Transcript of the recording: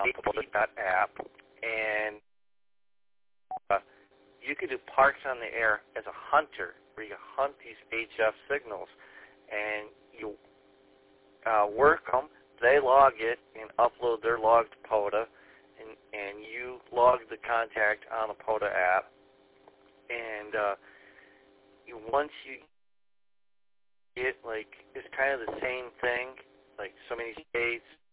POTA.app, and you can do Parks on the Air as a hunter, where you hunt these HF signals, and you work them. They log it and upload their log to POTA, and you log the contact on the POTA app. And once you get, like, it's kind of the same thing, like so many states,